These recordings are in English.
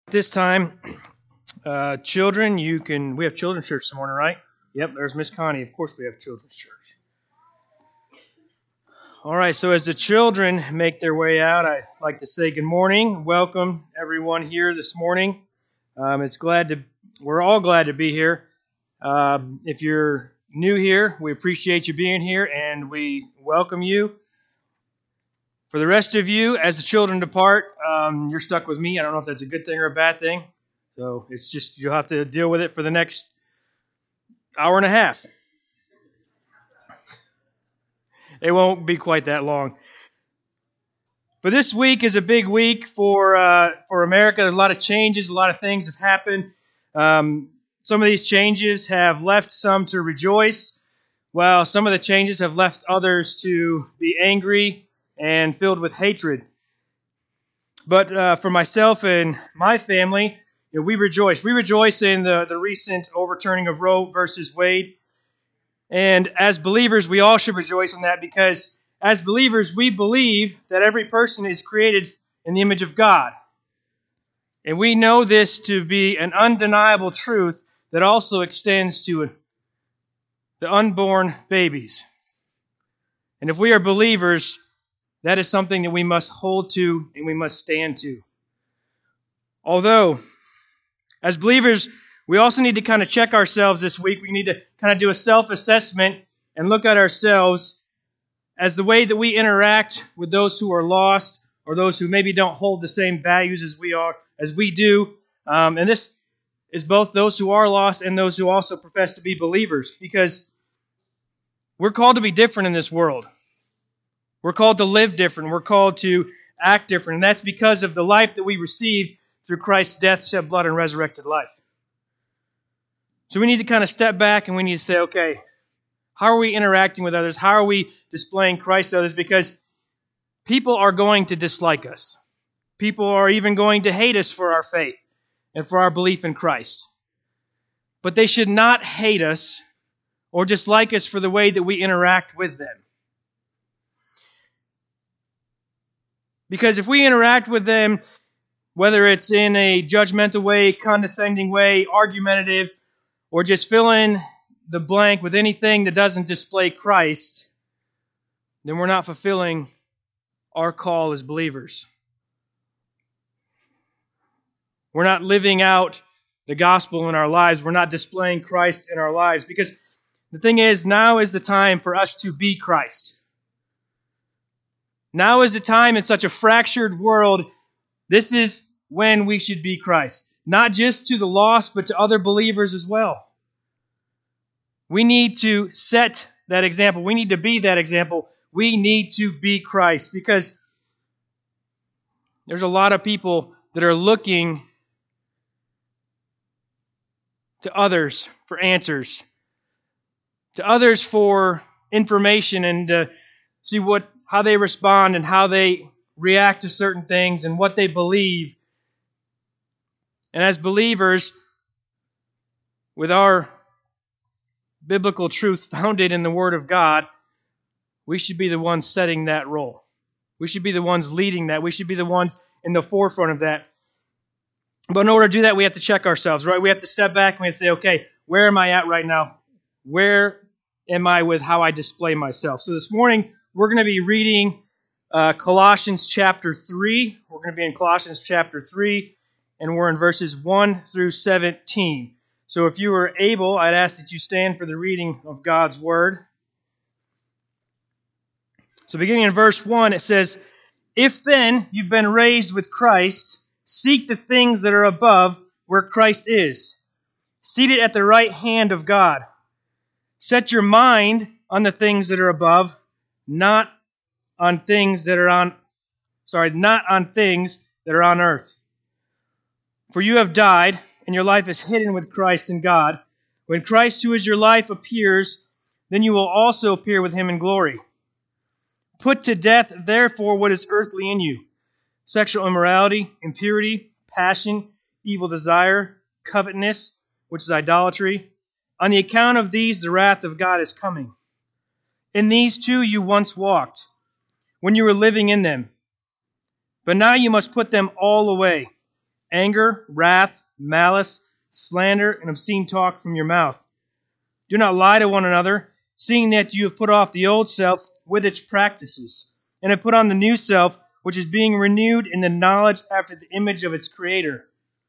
This time, children, we have children's church this morning, right? Yep, there's Miss Connie. Of course we have children's church. All right, so as the children make their way out, I'd like to say good morning. Welcome everyone here this morning. We're all glad to be here. If you're new here, we appreciate you being here and we welcome you. For the rest of you, as the children depart, you're stuck with me. I don't know if that's a good thing or a bad thing. So it's just, you'll have to deal with it for the next hour and a half. It won't be quite that long. But this week is a big week for America. There's a lot of changes, a lot of things have happened. Some of these changes have left some to rejoice, while some of the changes have left others to be angry and filled with hatred. But for myself and my family, we rejoice. We rejoice in the recent overturning of Roe versus Wade. And as believers, we all should rejoice in that because as believers, we believe that every person is created in the image of God. And we know this to be an undeniable truth that also extends to the unborn babies. And if we are believers, that is something that we must hold to and we must stand to. Although, as believers, we also need to kind of check ourselves this week. We need to kind of do a self-assessment and look at ourselves as the way that we interact with those who are lost or those who maybe don't hold the same values as we do. And this is both those who are lost and those who also profess to be believers, because we're called to be different in this world. We're called to live different. We're called to act different. And that's because of the life that we received through Christ's death, shed blood, and resurrected life. So we need to kind of step back and we need to say, okay, how are we interacting with others? How are we displaying Christ to others? Because people are going to dislike us. People are even going to hate us for our faith and for our belief in Christ. But they should not hate us or dislike us for the way that we interact with them. Because if we interact with them, whether it's in a judgmental way, condescending way, argumentative, or just fill in the blank with anything that doesn't display Christ, then we're not fulfilling our call as believers. We're not living out the gospel in our lives. We're not displaying Christ in our lives. Because the thing is, now is the time for us to be Christ. Now is the time in such a fractured world. This is when we should be Christ. Not just to the lost, but to other believers as well. We need to set that example. We need to be that example. We need to be Christ, because there's a lot of people that are looking to others for answers, to others for information, and to see how they respond and how they react to certain things and what they believe. And as believers, with our biblical truth founded in the Word of God, we should be the ones setting that role. We should be the ones leading that. We should be the ones in the forefront of that. But in order to do that, we have to check ourselves, right? We have to step back and we have to say, okay, where am I at right now? Where am I with how I display myself? So this morning, we're going to be reading Colossians chapter 3. We're going to be in Colossians chapter 3, and we're in verses 1 through 17. So if you are able, I'd ask that you stand for the reading of God's Word. So beginning in verse 1, it says, "If then you've been raised with Christ, seek the things that are above where Christ is, seated at the right hand of God. Set your mind on the things that are above, not on things that are on earth. For you have died, and your life is hidden with Christ in God. When Christ, who is your life, appears, then you will also appear with him in glory. Put to death, therefore, what is earthly in you: sexual immorality, impurity, passion, evil desire, covetousness, which is idolatry. On the account of these, the wrath of God is coming. In these too you once walked, when you were living in them. But now you must put them all away: anger, wrath, malice, slander, and obscene talk from your mouth. Do not lie to one another, seeing that you have put off the old self with its practices, and have put on the new self, which is being renewed in the knowledge after the image of its Creator.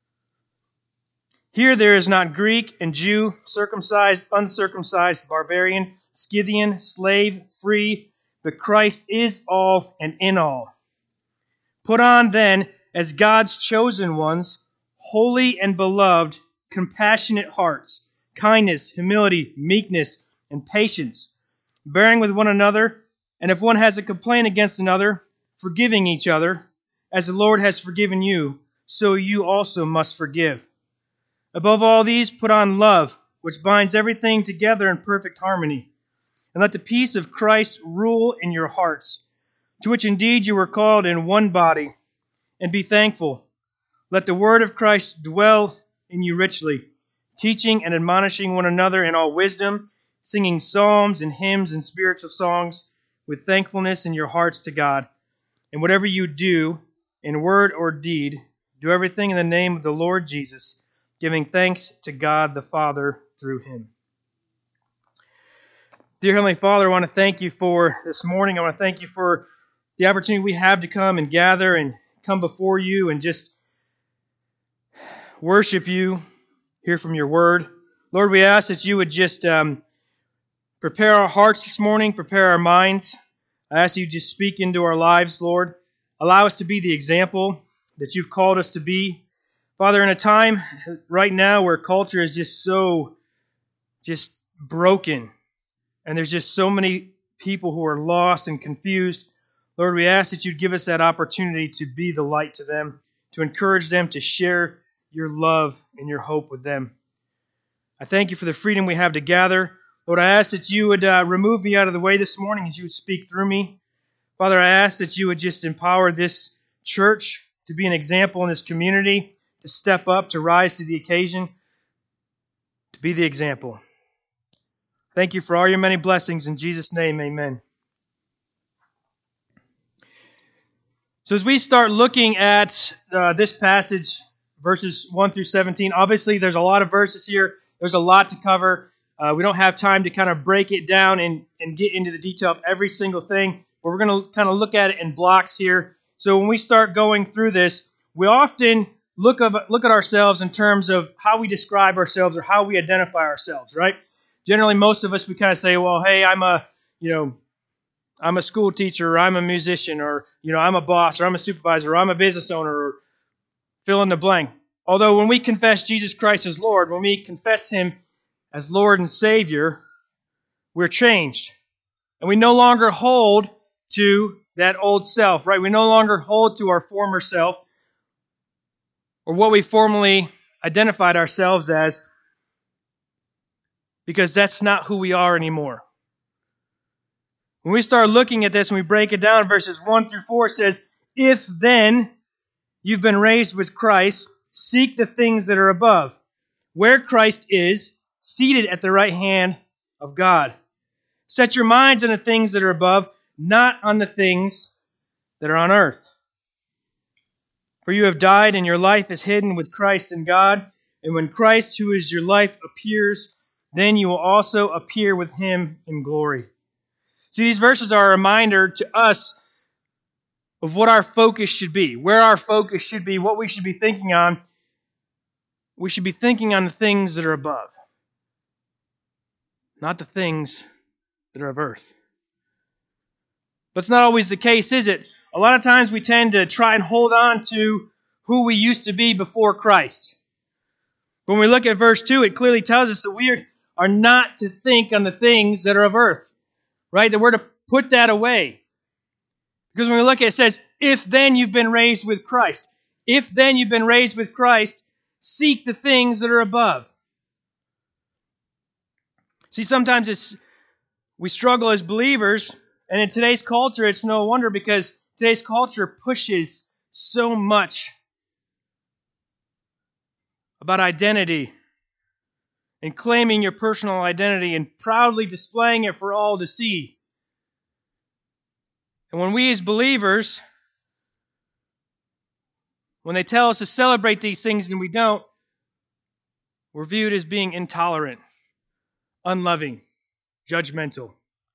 Here there is not Greek and Jew, circumcised, uncircumcised, barbarian, Scythian, slave, free, but Christ is all and in all. Put on then, as God's chosen ones, holy and beloved, compassionate hearts, kindness, humility, meekness, and patience, bearing with one another, and if one has a complaint against another, forgiving each other, as the Lord has forgiven you, so you also must forgive. Above all these, put on love, which binds everything together in perfect harmony. And let the peace of Christ rule in your hearts, to which indeed you were called in one body, and be thankful. Let the word of Christ dwell in you richly, teaching and admonishing one another in all wisdom, singing psalms and hymns and spiritual songs with thankfulness in your hearts to God. And whatever you do, in word or deed, do everything in the name of the Lord Jesus, giving thanks to God the Father through him. Dear Heavenly Father, I want to thank you for this morning. I want to thank you for the opportunity we have to come and gather and come before you and just worship you, hear from your word. Lord, we ask that you would just prepare our hearts this morning, prepare our minds. I ask you to just speak into our lives, Lord. Allow us to be the example that you've called us to be. Father, in a time right now where culture is just so broken, and there's just so many people who are lost and confused, Lord, we ask that you'd give us that opportunity to be the light to them, to encourage them, to share your love and your hope with them. I thank you for the freedom we have to gather. Lord, I ask that you would remove me out of the way this morning, that you would speak through me. Father, I ask that you would just empower this church to be an example in this community, to step up, to rise to the occasion, to be the example. Thank you for all your many blessings. In Jesus' name, amen. So as we start looking at this passage, verses 1 through 17, obviously there's a lot of verses here. There's a lot to cover. We don't have time to kind of break it down and get into the detail of every single thing, but we're going to kind of look at it in blocks here. So when we start going through this, we often look at ourselves in terms of how we describe ourselves or how we identify ourselves, right? Generally, most of us, we kind of say, well, hey, I'm a school teacher, or I'm a musician, or, I'm a boss, or I'm a supervisor, or I'm a business owner, or fill in the blank. Although when we confess Jesus Christ as Lord, when we confess him as Lord and Savior, we're changed. And we no longer hold to that old self, right? We no longer hold to our former self, or what we formerly identified ourselves as, because that's not who we are anymore. When we start looking at this and we break it down, verses 1 through 4 says, if then you've been raised with Christ, seek the things that are above, where Christ is, seated at the right hand of God. Set your minds on the things that are above, not on the things that are on earth. For you have died, and your life is hidden with Christ in God. And when Christ, who is your life, appears, then you will also appear with him in glory. See, these verses are a reminder to us of what our focus should be, where our focus should be, what we should be thinking on. We should be thinking on the things that are above, not the things that are of earth. But it's not always the case, is it? A lot of times we tend to try and hold on to who we used to be before Christ. When we look at verse 2, it clearly tells us that we are not to think on the things that are of earth, right? That we're to put that away. Because when we look at it, it says, if then you've been raised with Christ. If then you've been raised with Christ, seek the things that are above. See, sometimes we struggle as believers, and in today's culture, it's no wonder, because today's culture pushes so much about identity and claiming your personal identity and proudly displaying it for all to see. And when we as believers When they tell us to celebrate these things and we don't, we're viewed as being intolerant, unloving, judgmental.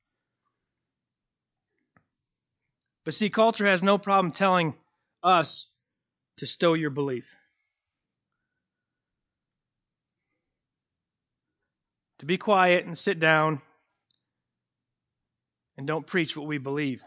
But see, culture has no problem telling us to stow your belief. To be quiet and sit down and don't preach what we believe.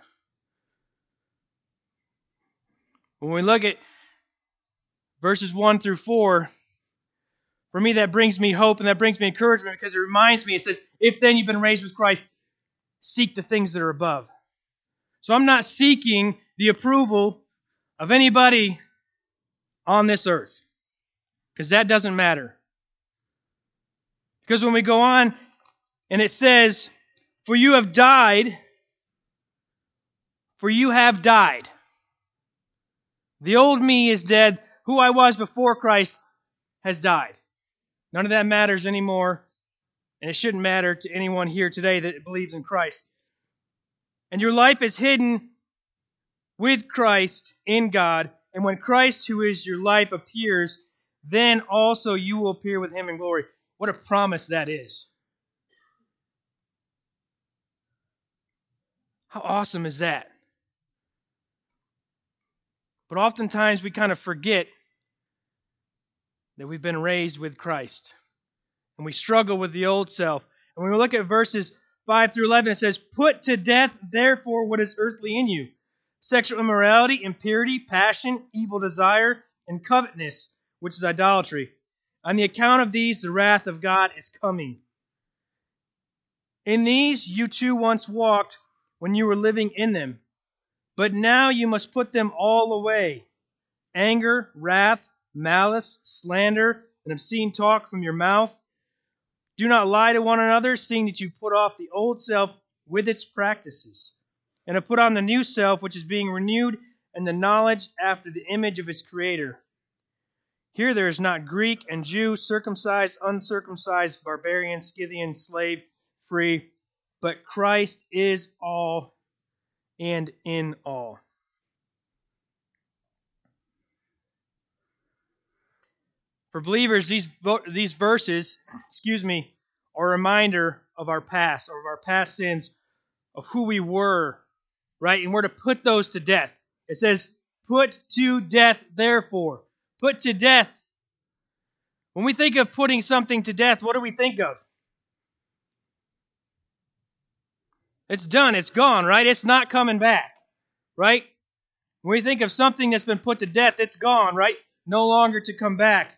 When we look at verses 1 through 4, for me that brings me hope and that brings me encouragement because it reminds me, it says, if then you've been raised with Christ, seek the things that are above. So I'm not seeking the approval of anybody on this earth because that doesn't matter. Because when we go on and it says, for you have died, for you have died. The old me is dead. Who I was before Christ has died. None of that matters anymore, and it shouldn't matter to anyone here today that believes in Christ. And your life is hidden with Christ in God, and when Christ, who is your life, appears, then also you will appear with him in glory. What a promise that is. How awesome is that? But oftentimes we kind of forget that we've been raised with Christ. And we struggle with the old self. And when we look at verses 5 through 11, it says, put to death, therefore, what is earthly in you. Sexual immorality, impurity, passion, evil desire, and covetousness, which is idolatry. On the account of these, the wrath of God is coming. In these you too once walked when you were living in them. But now you must put them all away. Anger, wrath, malice, slander, and obscene talk from your mouth. Do not lie to one another, seeing that you've put off the old self with its practices, and have put on the new self, which is being renewed in the knowledge after the image of its Creator. Here there is not Greek and Jew, circumcised, uncircumcised, barbarian, Scythian, slave, free, but Christ is all and in all. For believers, these verses, are a reminder of our past, or of our past sins, of who we were, right? And we're to put those to death. It says, put to death, therefore. Put to death. When we think of putting something to death, what do we think of? It's done. It's gone, right? It's not coming back, right? When we think of something that's been put to death, it's gone, right? No longer to come back.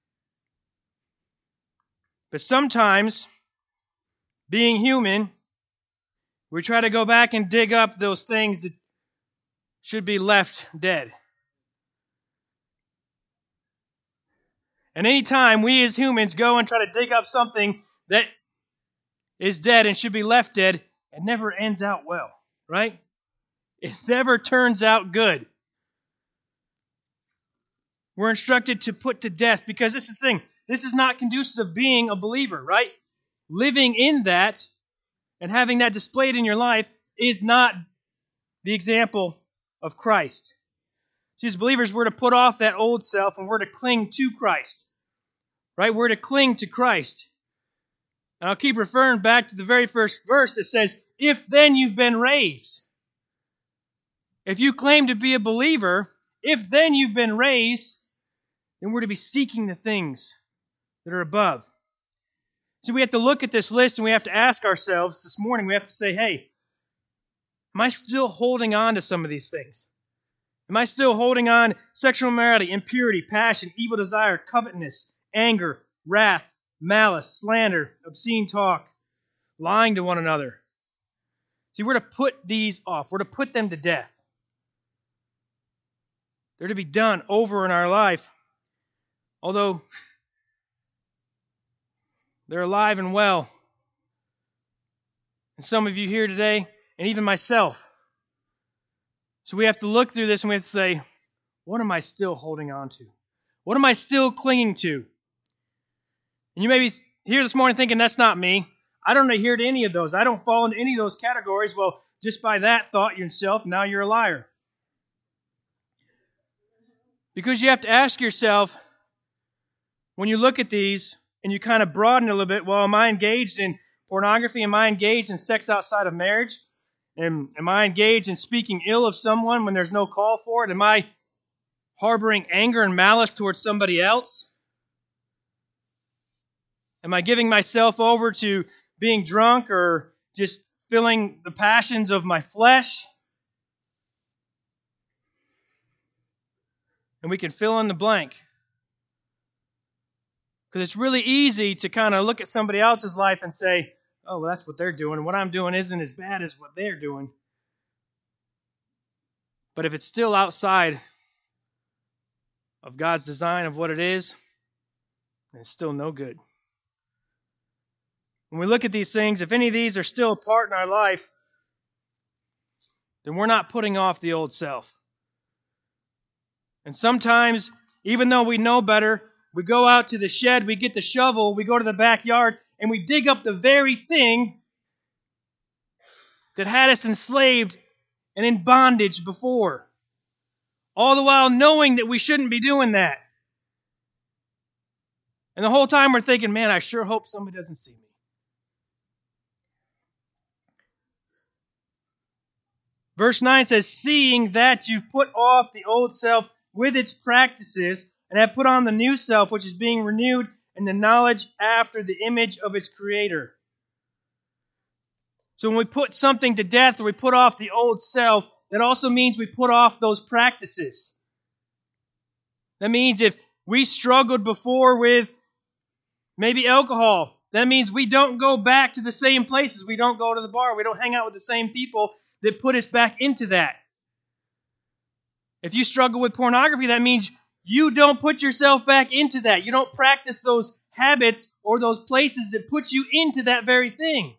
But sometimes, being human, we try to go back and dig up those things that should be left dead. And anytime we as humans go and try to dig up something that is dead and should be left dead, it never ends out well, right? It never turns out good. We're instructed to put to death because this is the thing. This is not conducive of being a believer, right? Living in that and having that displayed in your life is not the example of Christ. See, as believers, we're to put off that old self and we're to cling to Christ, right? We're to cling to Christ. And I'll keep referring back to the very first verse that says, if then you've been raised. If you claim to be a believer, if then you've been raised, then we're to be seeking the things that are above. So we have to look at this list and we have to ask ourselves this morning, we have to say, hey, am I still holding on to some of these things? Am I still holding on to sexual immorality, impurity, passion, evil desire, covetousness, anger, wrath, malice, slander, obscene talk, lying to one another? See, we're to put these off. We're to put them to death. They're to be done over in our life. Although they're alive and well. And some of you here today, and even myself. So we have to look through this and we have to say, what am I still holding on to? What am I still clinging to? And you may be here this morning thinking, that's not me. I don't adhere to any of those. I don't fall into any of those categories. Well, just by that thought yourself, now you're a liar. Because you have to ask yourself, when you look at these and you kind of broaden it a little bit, well, am I engaged in pornography? Am I engaged in sex outside of marriage? Am I engaged in speaking ill of someone when there's no call for it? Am I harboring anger and malice towards somebody else? Am I giving myself over to being drunk or just filling the passions of my flesh? And we can fill in the blank. Because it's really easy to kind of look at somebody else's life and say, oh, well, that's what they're doing. And what I'm doing isn't as bad as what they're doing. But if it's still outside of God's design of what it is, it's still no good. When we look at these things, if any of these are still a part in our life, then we're not putting off the old self. And sometimes, even though we know better, we go out to the shed, we get the shovel, we go to the backyard, and we dig up the very thing that had us enslaved and in bondage before. All the while knowing that we shouldn't be doing that. And the whole time we're thinking, man, I sure hope somebody doesn't see me. Verse 9 says, seeing that you've put off the old self with its practices and have put on the new self, which is being renewed in the knowledge after the image of its creator. So when we put something to death or we put off the old self, that also means we put off those practices. That means if we struggled before with maybe alcohol, that means we don't go back to the same places. We don't go to the bar. We don't hang out with the same people that put us back into that. If you struggle with pornography, that means you don't put yourself back into that. You don't practice those habits or those places that put you into that very thing.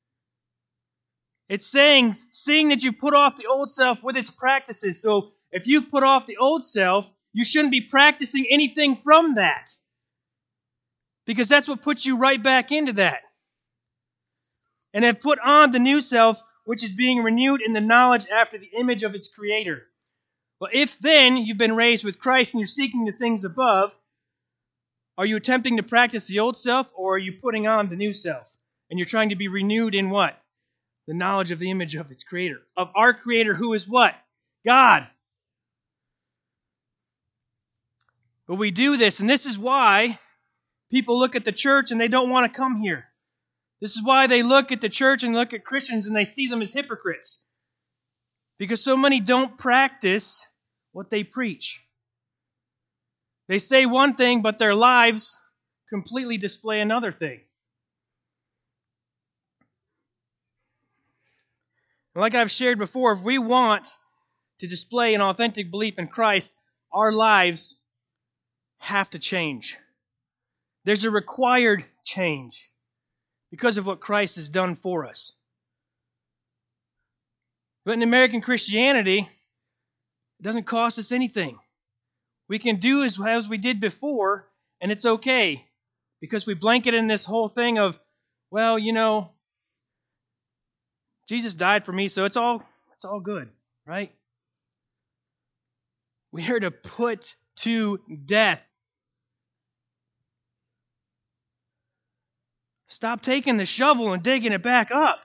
It's saying, seeing that you put off the old self with its practices. So if you put off the old self, you shouldn't be practicing anything from that. Because that's what puts you right back into that. And have put on the new self, which is being renewed in the knowledge after the image of its creator. Well, if then you've been raised with Christ and you're seeking the things above, are you attempting to practice the old self, or are you putting on the new self? And you're trying to be renewed in what? The knowledge of the image of its creator. Of our creator, who is what? God. But we do this, and this is why people look at the church and they don't want to come here. This is why they look at the church and look at Christians and they see them as hypocrites. Because so many don't practice what they preach. They say one thing, but their lives completely display another thing. And like I've shared before, if we want to display an authentic belief in Christ, our lives have to change. There's a required change because of what Christ has done for us. But in American Christianity, it doesn't cost us anything. We can do as we did before, and it's okay. Because we blanket in this whole thing of, well, you know, Jesus died for me, so it's all good, right? We are to put to death. Stop taking the shovel and digging it back up.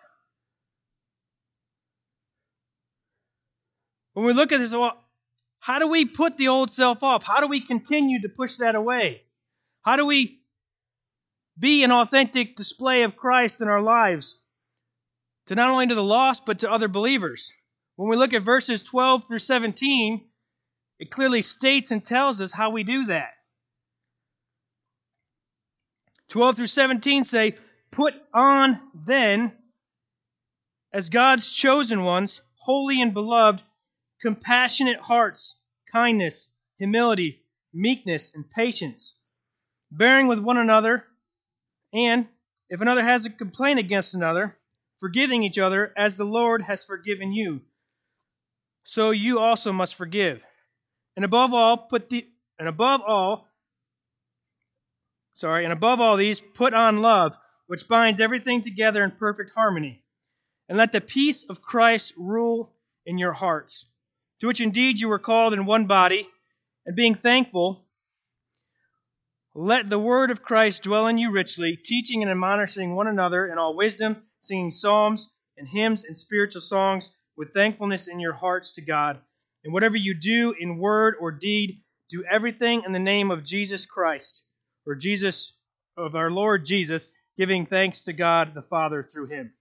When we look at this, well, how do we put the old self off? How do we continue to push that away? How do we be an authentic display of Christ in our lives? To not only to the lost, but to other believers. When we look at verses 12 through 17, it clearly states and tells us how we do that. 12 through 17 say, put on then, as God's chosen ones, holy and beloved, compassionate hearts, kindness, humility, meekness, and patience, bearing with one another, and if another has a complaint against another, forgiving each other as the Lord has forgiven you. So you also must forgive. And above all these, put on love, which binds everything together in perfect harmony. And let the peace of Christ rule in your hearts, to which indeed you were called in one body, And being thankful, let the word of Christ dwell in you richly, teaching and admonishing one another in all wisdom, singing psalms and hymns and spiritual songs with thankfulness in your hearts to God. And whatever you do in word or deed, do everything in the name of Jesus Christ, or Jesus, of our Lord Jesus, giving thanks to God the Father through him.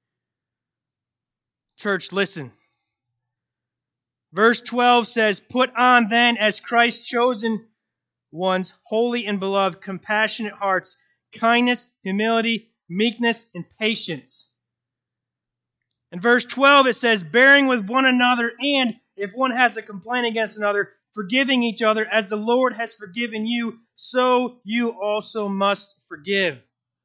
Church, listen. Verse 12 says, put on then as Christ's chosen ones, holy and beloved, compassionate hearts, kindness, humility, meekness, and patience. In verse 12 it says, bearing with one another, and if one has a complaint against another, forgiving each other as the Lord has forgiven you, so you also must forgive.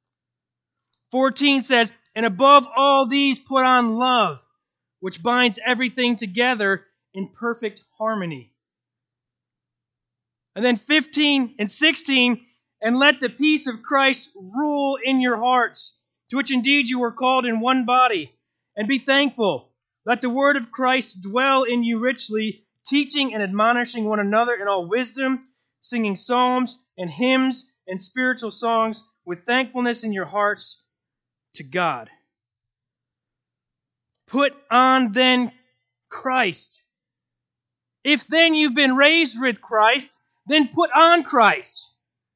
14 says, and above all these put on love, which binds everything together in perfect harmony. And then 15 and 16, and let the peace of Christ rule in your hearts, to which indeed you were called in one body, and be thankful. Let the word of Christ dwell in you richly, teaching and admonishing one another in all wisdom, singing psalms and hymns and spiritual songs with thankfulness in your hearts to God. Put on then Christ. If then you've been raised with Christ, then put on Christ.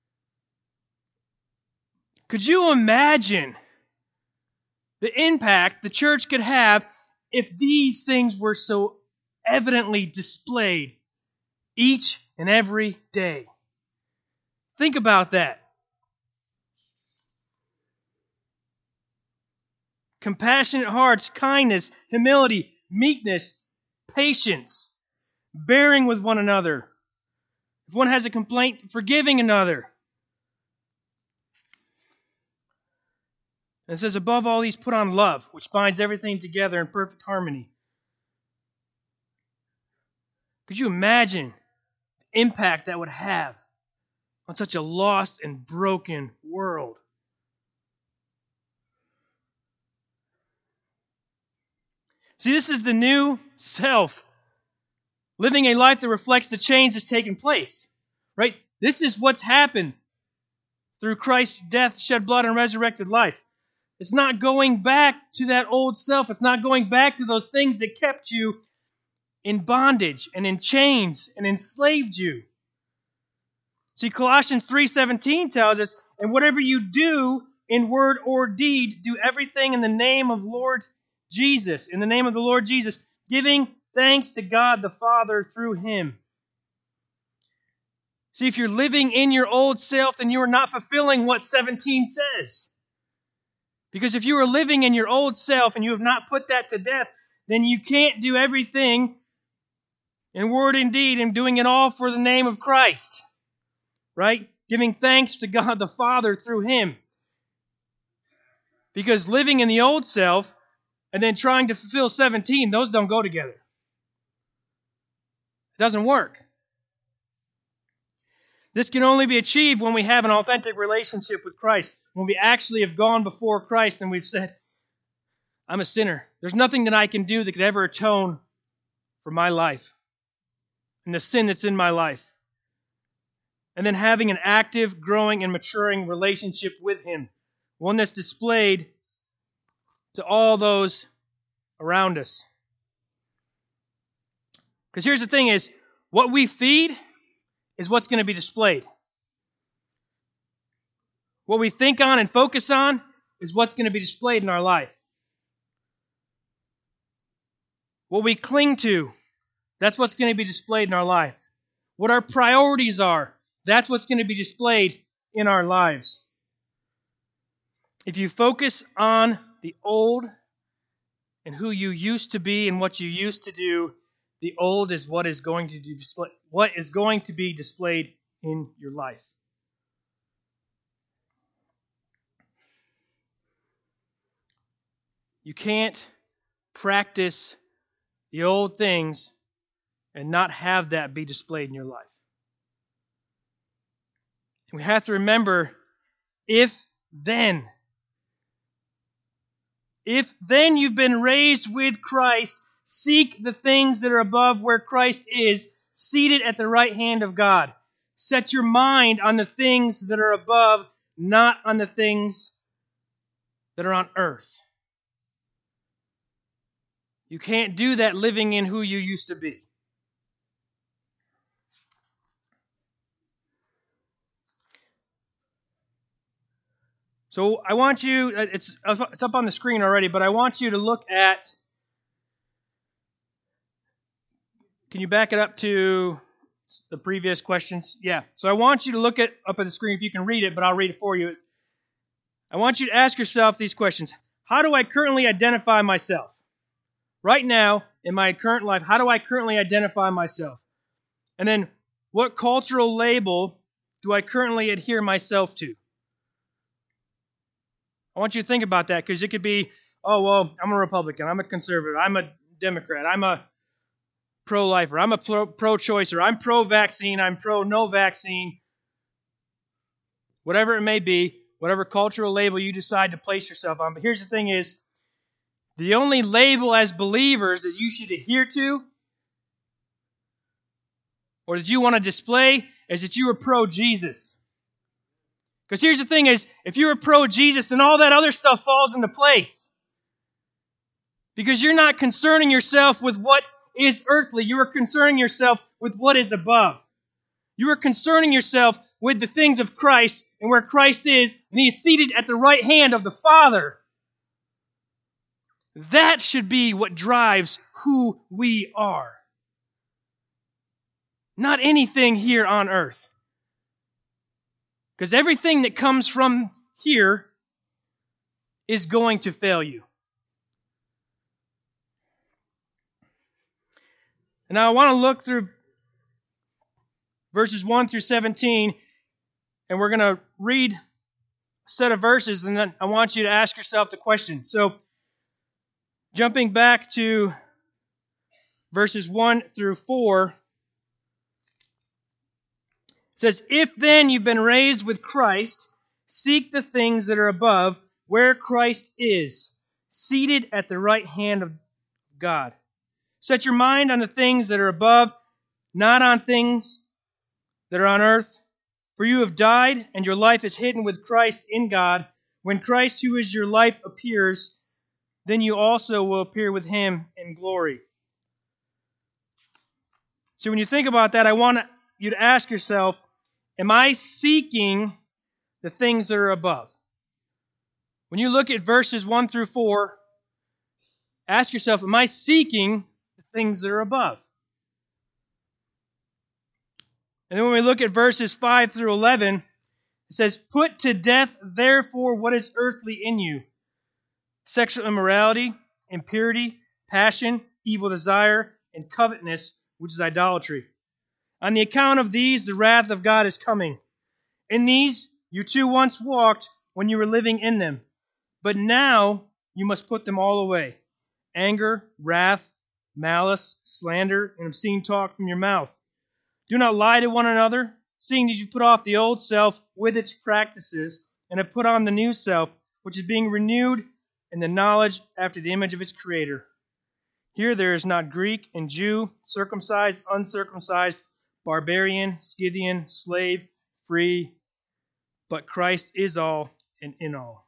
Could you imagine the impact the church could have if these things were so evidently displayed each and every day? Think about that. Compassionate hearts, kindness, humility, meekness, patience, bearing with one another. If one has a complaint, forgiving another. And it says, above all these put on love, which binds everything together in perfect harmony. Could you imagine the impact that would have on such a lost and broken world? See, this is the new self, living a life that reflects the change that's taken place, right? This is what's happened through Christ's death, shed blood, and resurrected life. It's not going back to that old self. It's not going back to those things that kept you in bondage and in chains and enslaved you. See, Colossians 3:17 tells us, and whatever you do in word or deed, do everything in the name of Lord Jesus, in the name of the Lord Jesus, giving thanks to God the Father through him. See, if you're living in your old self, then you are not fulfilling what 17 says. Because if you are living in your old self and you have not put that to death, then you can't do everything in word and deed and doing it all for the name of Christ. Right? Giving thanks to God the Father through him. Because living in the old self and then trying to fulfill 17, those don't go together. It doesn't work. This can only be achieved when we have an authentic relationship with Christ. When we actually have gone before Christ and we've said, I'm a sinner. There's nothing that I can do that could ever atone for my life and the sin that's in my life. And then having an active, growing, and maturing relationship with him. One that's displayed to all those around us. Because here's the thing is, what we feed is what's going to be displayed. What we think on and focus on is what's going to be displayed in our life. What we cling to, that's what's going to be displayed in our life. What our priorities are, that's what's going to be displayed in our lives. If you focus on the old and who you used to be and what you used to do, the old is what is going to be displayed in your life. You can't practice the old things and not have that be displayed in your life. We have to remember, if then you've been raised with Christ, seek the things that are above where Christ is, seated at the right hand of God. Set your mind on the things that are above, not on the things that are on earth. You can't do that living in who you used to be. So I want you, it's up on the screen already, but I want you to look at, can you back it up to the previous questions? Yeah. So I want you to look up at the screen if you can read it, but I'll read it for you. I want you to ask yourself these questions. How do I currently identify myself? Right now, in my current life, how do I currently identify myself? And then, what cultural label do I currently adhere myself to? I want you to think about that, because it could be, oh, well, I'm a Republican, I'm a conservative, I'm a Democrat, I'm a pro-lifer, I'm a pro-choicer, I'm pro-vaccine, I'm pro-no vaccine. Whatever it may be, whatever cultural label you decide to place yourself on. But here's the thing is, the only label as believers that you should adhere to, or that you want to display, is that you are pro-Jesus. Because here's the thing is, if you're pro-Jesus, then all that other stuff falls into place. Because you're not concerning yourself with what is earthly. You are concerning yourself with what is above. You are concerning yourself with the things of Christ and where Christ is, and He is seated at the right hand of the Father. That should be what drives who we are. Not anything here on earth. Because everything that comes from here is going to fail you. And now I want to look through verses 1 through 17, and we're going to read a set of verses, and then I want you to ask yourself the question. So, jumping back to verses 1 through 4, it says, "If then you've been raised with Christ, seek the things that are above, where Christ is, seated at the right hand of God. Set your mind on the things that are above, not on things that are on earth. For you have died, and your life is hidden with Christ in God. When Christ, who is your life, appears, then you also will appear with Him in glory." So when you think about that, I want you to ask yourself, am I seeking the things that are above? When you look at verses 1 through 4, ask yourself, am I seeking the things that are above? And then when we look at verses 5 through 11, it says, "Put to death, therefore, what is earthly in you: sexual immorality, impurity, passion, evil desire, and covetousness, which is idolatry. On the account of these, the wrath of God is coming. In these you too once walked when you were living in them. But now you must put them all away: anger, wrath, malice, slander, and obscene talk from your mouth. Do not lie to one another, seeing that you put off the old self with its practices, and have put on the new self, which is being renewed in the knowledge after the image of its Creator. Here there is not Greek and Jew, circumcised, uncircumcised, barbarian, Scythian, slave, free, but Christ is all and in all."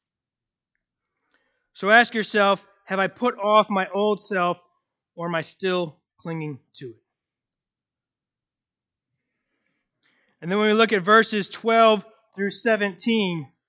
So ask yourself, have I put off my old self, or am I still clinging to it? And then when we look at verses 12 through 17, it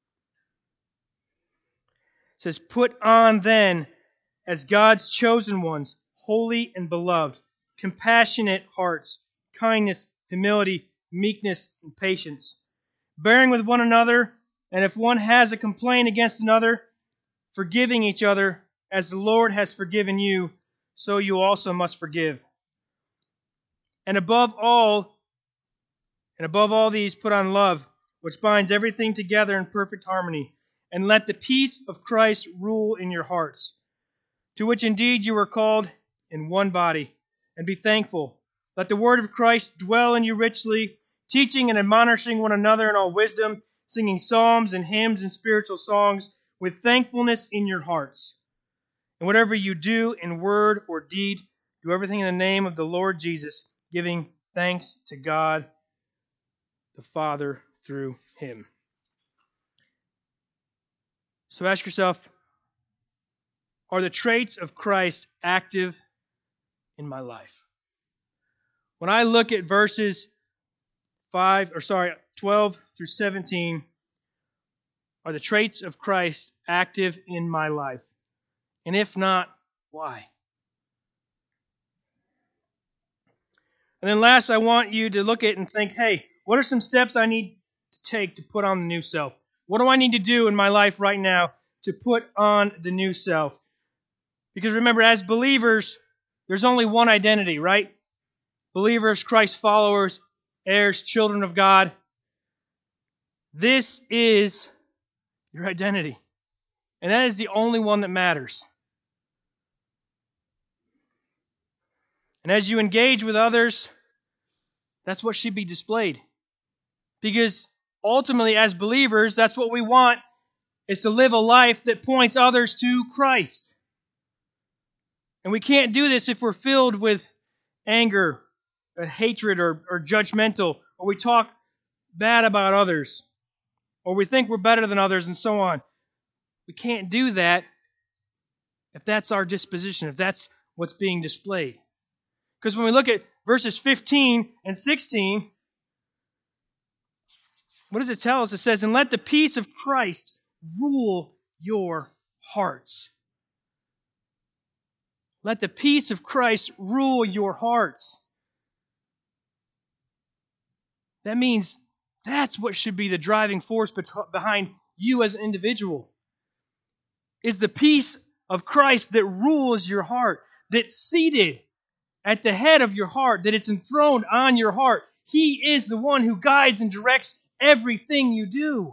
says, "Put on then, as God's chosen ones, holy and beloved, compassionate hearts, kindness, humility, meekness, and patience, bearing with one another, and if one has a complaint against another, forgiving each other, as the Lord has forgiven you, so you also must forgive. And above all these, put on love, which binds everything together in perfect harmony. And let the peace of Christ rule in your hearts, to which indeed you are called in one body. And be thankful. Let the word of Christ dwell in you richly, teaching and admonishing one another in all wisdom, singing psalms and hymns and spiritual songs with thankfulness in your hearts. And whatever you do in word or deed, do everything in the name of the Lord Jesus, giving thanks to God the Father through him. So ask yourself, are the traits of Christ active in my life? When I look at verses 12 through 17, are the traits of Christ active in my life? And if not, why? And then last, I want you to look at it and think, hey, what are some steps I need to take to put on the new self? What do I need to do in my life right now to put on the new self? Because remember, as believers, there's only one identity, right? Believers, Christ followers, heirs, children of God. This is your identity. And that is the only one that matters. And as you engage with others, that's what should be displayed. Because ultimately, as believers, that's what we want, is to live a life that points others to Christ. And we can't do this if we're filled with anger, or hatred, or judgmental, or we talk bad about others, or we think we're better than others, and so on. We can't do that if that's our disposition, if that's what's being displayed. Because when we look at verses 15 and 16, what does it tell us? It says, and let the peace of Christ rule your hearts. Let the peace of Christ rule your hearts. That means that's what should be the driving force behind you as an individual. Is the peace of Christ that rules your heart, that's seated at the head of your heart, that it's enthroned on your heart. He is the one who guides and directs everything you do.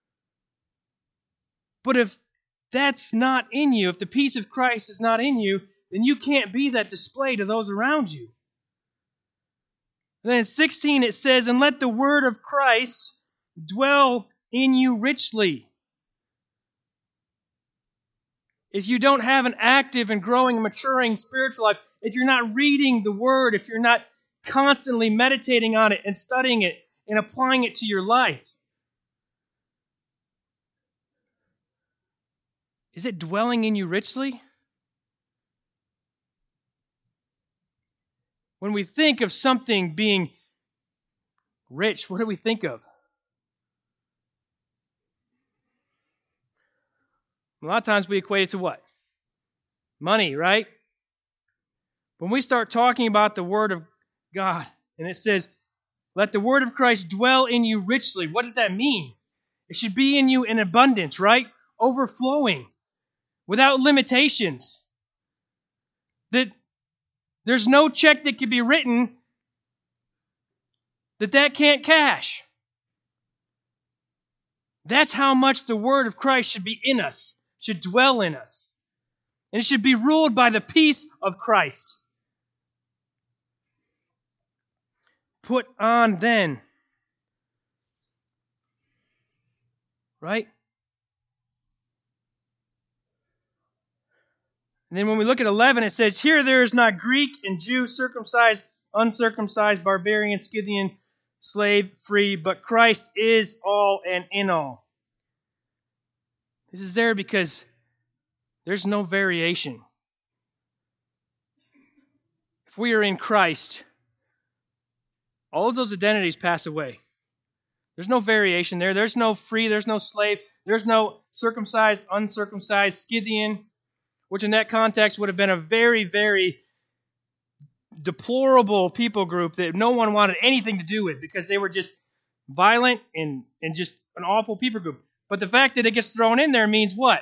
But if that's not in you, if the peace of Christ is not in you, then you can't be that display to those around you. And then in 16 it says, and let the word of Christ dwell in you richly. If you don't have an active and growing and maturing spiritual life, if you're not reading the Word, if you're not constantly meditating on it and studying it and applying it to your life, is it dwelling in you richly? When we think of something being rich, what do we think of? A lot of times we equate it to what? Money, right? When we start talking about the Word of God, and it says, let the word of Christ dwell in you richly. What does that mean? It should be in you in abundance, right? Overflowing, without limitations. That there's no check that can be written that can't cash. That's how much the word of Christ should be in us, should dwell in us. And it should be ruled by the peace of Christ. Put on then. Right? And then when we look at 11, it says, here there is not Greek and Jew, circumcised, uncircumcised, barbarian, Scythian, slave, free, but Christ is all and in all. This is there because there's no variation. If we are in Christ, all of those identities pass away. There's no variation there. There's no free, there's no slave, there's no circumcised, uncircumcised, Scythian, which in that context would have been a very, very deplorable people group that no one wanted anything to do with because they were just violent and just an awful people group. But the fact that it gets thrown in there means what?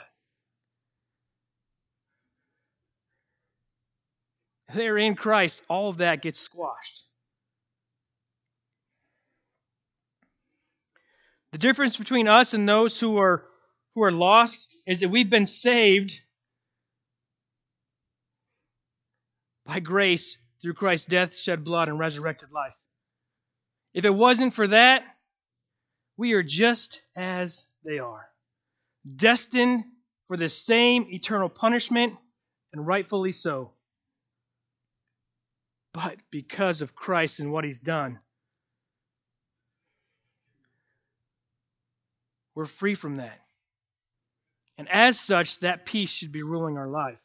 If they're in Christ, all of that gets squashed. The difference between us and those who are lost is that we've been saved by grace through Christ's death, shed blood, and resurrected life. If it wasn't for that, we are just as they are, destined for the same eternal punishment, and rightfully so. but because of Christ and what he's done. We're free from that. And as such, that peace should be ruling our life.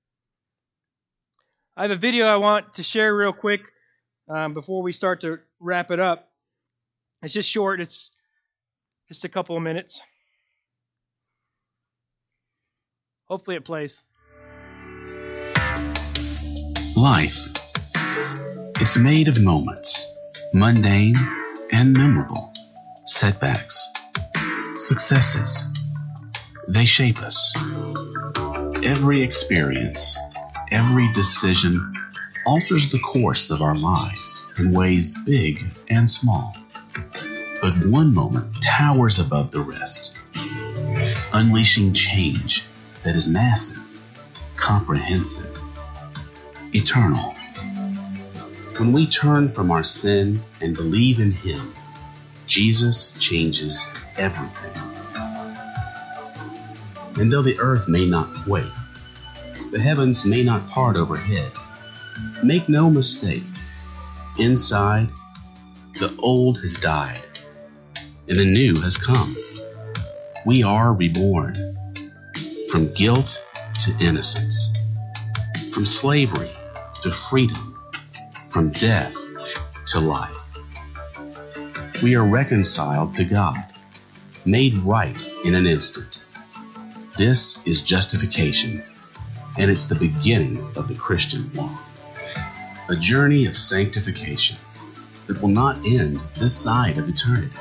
I have a video I want to share real quick before we start to wrap it up. It's just short. It's just a couple of minutes. Hopefully it plays. Life. It's made of moments, mundane and memorable. Setbacks. Successes. They shape us. Every experience, every decision alters the course of our lives in ways big and small. But one moment towers above the rest, unleashing change that is massive, comprehensive, eternal. When we turn from our sin and believe in Him, Jesus changes everything. And though the earth may not quake, the heavens may not part overhead, make no mistake, inside, the old has died, and the new has come. We are reborn, from guilt to innocence, from slavery to freedom, from death to life. We are reconciled to God, made right in an instant. This is justification, and it's the beginning of the Christian walk. A journey of sanctification that will not end this side of eternity.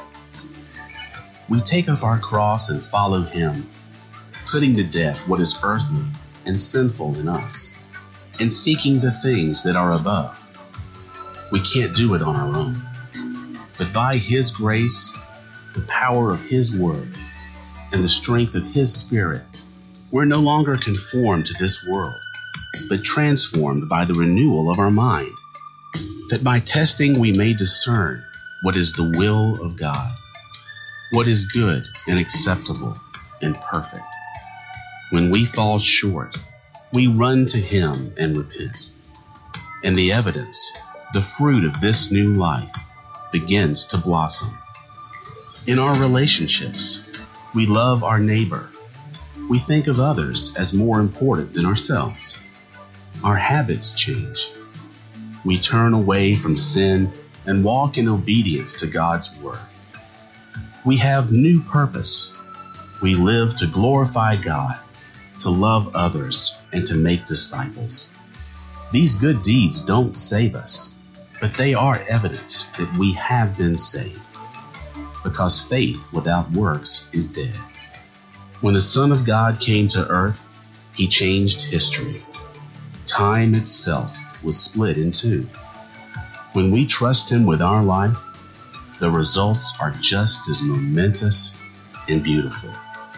We take up our cross and follow Him, putting to death what is earthly and sinful in us, and seeking the things that are above. We can't do it on our own, but by His grace, the power of His Word, and the strength of His Spirit, we're no longer conformed to this world, but transformed by the renewal of our mind, that by testing we may discern what is the will of God, what is good and acceptable and perfect. When we fall short, we run to Him and repent. And the evidence, the fruit of this new life, begins to blossom. In our relationships, we love our neighbor. We think of others as more important than ourselves. Our habits change. We turn away from sin and walk in obedience to God's word. We have new purpose. We live to glorify God, to love others, and to make disciples. These good deeds don't save us, but they are evidence that we have been saved, because faith without works is dead. When the Son of God came to earth, He changed history. Time itself was split in two. When we trust Him with our life, the results are just as momentous and beautiful.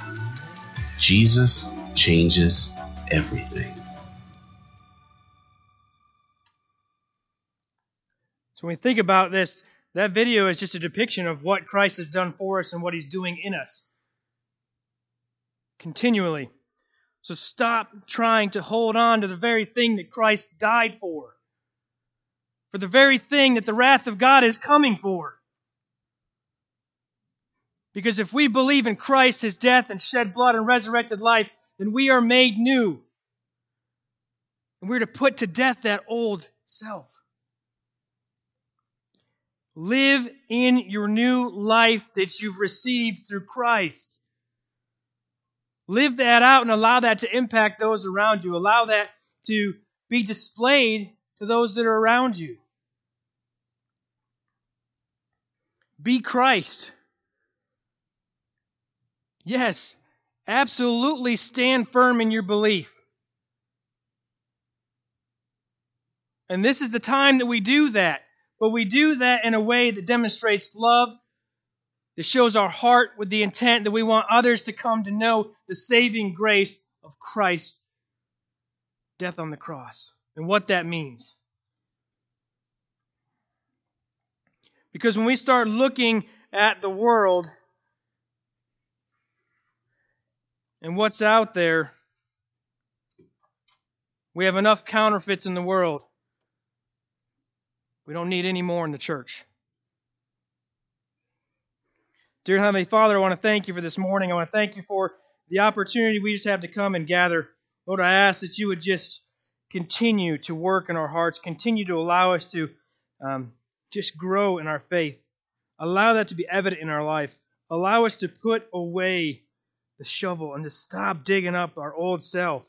Jesus changes everything. So when we think about this, that video is just a depiction of what Christ has done for us and what He's doing in us. Continually. So stop trying to hold on to the very thing that Christ died for the very thing that the wrath of God is coming for. Because if we believe in Christ, His death and shed blood and resurrected life, then we are made new. And we're to put to death that old self. Live in your new life that you've received through Christ. Live that out and allow that to impact those around you. Allow that to be displayed to those that are around you. Be Christ. Yes, absolutely stand firm in your belief. And this is the time that we do that. But we do that in a way that demonstrates love, that shows our heart with the intent that we want others to come to know the saving grace of Christ's death on the cross and what that means. Because when we start looking at the world and what's out there, we have enough counterfeits in the world. We don't need any more in the church. Dear Heavenly Father, I want to thank you for this morning. I want to thank you for the opportunity we just have to come and gather. Lord, I ask that you would just continue to work in our hearts, continue to allow us to just grow in our faith. Allow that to be evident in our life. Allow us to put away the shovel and to stop digging up our old self.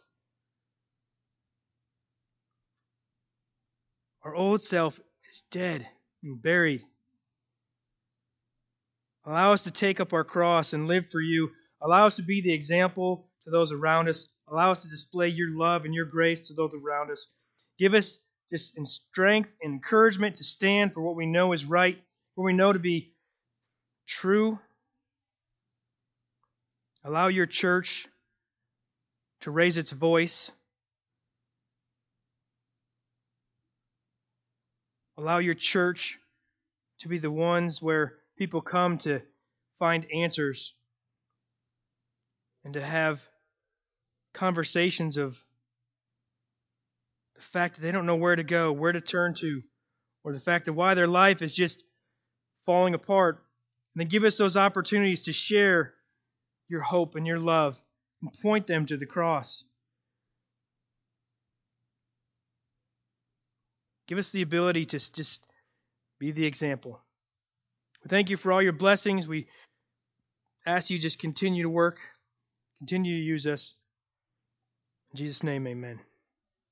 Our old self is dead and buried. Allow us to take up our cross and live for you. Allow us to be the example to those around us. Allow us to display your love and your grace to those around us. Give us just in strength and encouragement to stand for what we know is right, what we know to be true. Allow your church to raise its voice. Allow your church to be the ones where people come to find answers and to have conversations of the fact that they don't know where to go, where to turn to, or the fact that why their life is just falling apart. And then give us those opportunities to share your hope and your love and point them to the cross. Give us the ability to just be the example. We thank you for all your blessings. We ask you just continue to work, continue to use us. In Jesus' name, amen.